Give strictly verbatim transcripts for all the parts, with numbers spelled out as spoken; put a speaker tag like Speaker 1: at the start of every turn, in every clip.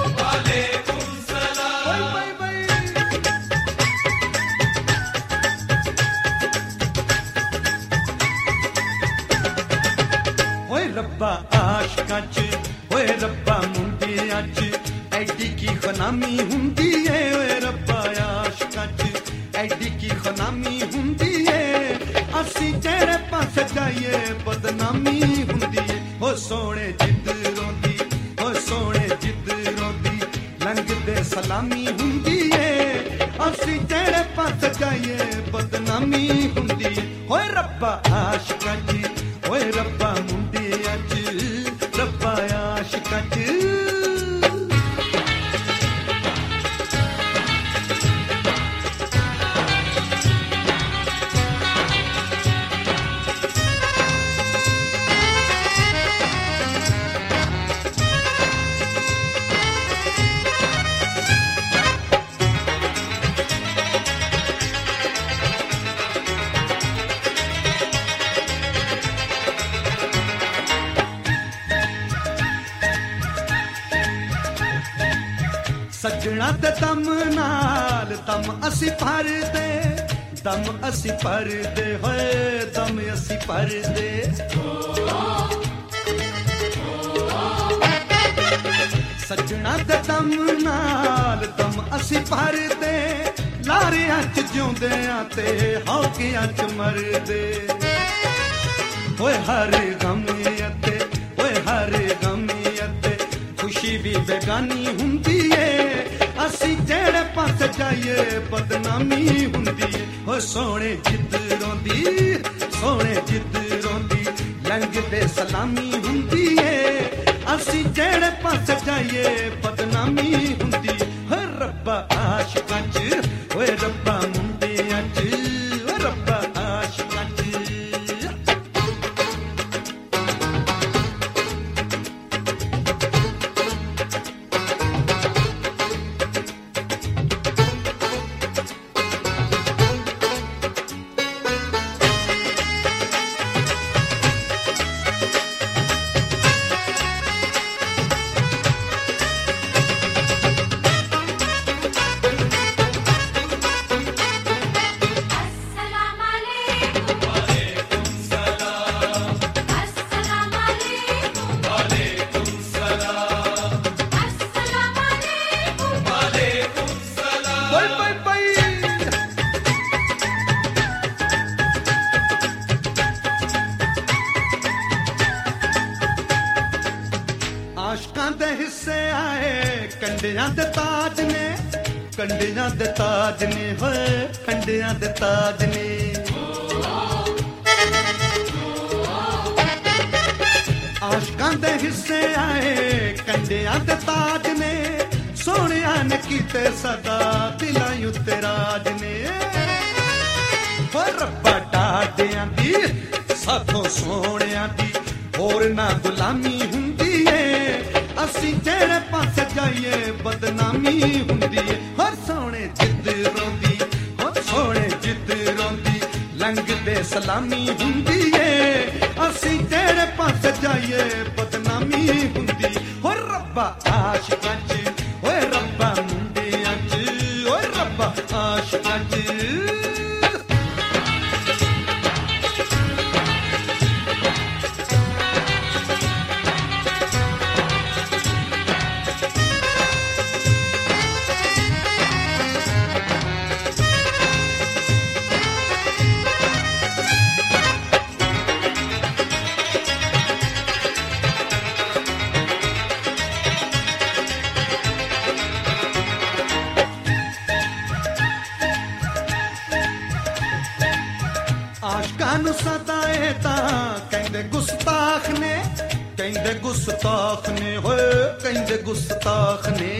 Speaker 1: वालेकुम सलाम।
Speaker 2: Bye bye ओए रब्बा आशिकां च ओए रब्बा मुंडियां च एडी की खनामी हुंदी है ओए रब्बा आशिकां च एडी की खनामी हुंदी है असी जेड़े पासे जाइए बदनामी हुंदी है ओ सोने जिद रोंदी ओ सोने जिद रोंदी लंघदे सलामी हुंदी है असी जेड़े पासे जाइए बदनामी हुंदी है ओए रब्बा आशिकां च ओए रब्बा मुंडियां च रब्बा आशिकां च सजना ते दम नाल दम असी भर दे दम असी भर दे होए दम असी भर दे सजना ते दम नाल दम असी भर दे लारियां च जिउंदे आते हौकियां च मरदे होए हर गम अते होए हर गम अते खुशी भी बेगानी हुंदी है असी जेड़े पासे जाइए बदनामी हुंदी है ओ सोने जिद रोंदी सोने जिद रोंदी लंघदे सलामी हुंदी है असी जेड़े पासे जाइए बदनामी हुंदी है रब्बा आशिकां च ओए रब्बा मुंडियां च ओ रब्बा आशिकां च आशकां दे हिस्से आए कंडियां दे ताज ने कंडियां दे ताज ने होए कंडियां दे ताज ने आशकां दे हिस्से आए कंडियां दे ताज ने सोहणिया ने कीते सदा दिलां उत्ते राज ने हो रब्बा डाडियां दी साथों सोहणिया दी होर ना गुलामी हुंदी है असी जेड़े पासे जाइए बदनामी हुंदी है हर सोने जिद रोंदी हर सोने जिद रोंदी लंघदे सलामी हुंदी है असी जेड़े पासे जाइए बदनामी हुंदी हर रब्बा आशिकां च ओए रब्बा मुंडियां च ओए रब्बा आशिकां च आशकां नूं सताए तां कहंदे गुस्ताख ने कहंदे गुस्ताख ने होए कहंदे गुस्ताख ने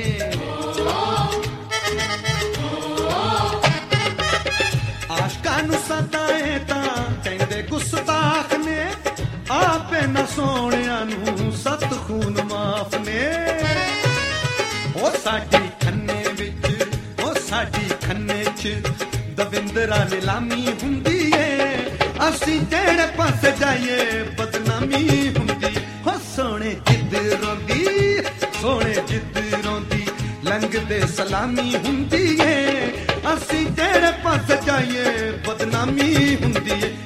Speaker 2: आशकां नूं सताए तां कहंदे गुस्ताख ने आपे न सोहणिया नूं सत खून माफ ने ओ साडी खन्ने विच ओ साडी खन्ने च दविंदरा नीलामी हुंदी है असी जेड़े पासे जाइए बदनामी हुंदी हो सोने जिद रोंदी सोने जिद रोंदी लंघदे सलामी हुंदी है, असी जेड़े पास जाइए बदनामी हुंदी है।